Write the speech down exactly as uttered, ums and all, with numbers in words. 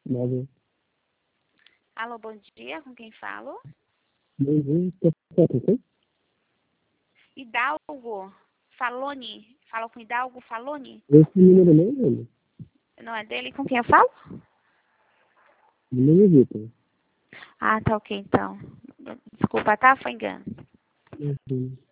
Nada. Alô, bom dia, com quem falo? Bom dia, tá certo, ok? Hidalgo Faloni. Fala com Hidalgo Faloni? Esse número não é dele. Não é dele? Com quem eu falo? Meu nome é Vitor. Ah, tá ok, então. Desculpa, tá? Foi engano. Uhum.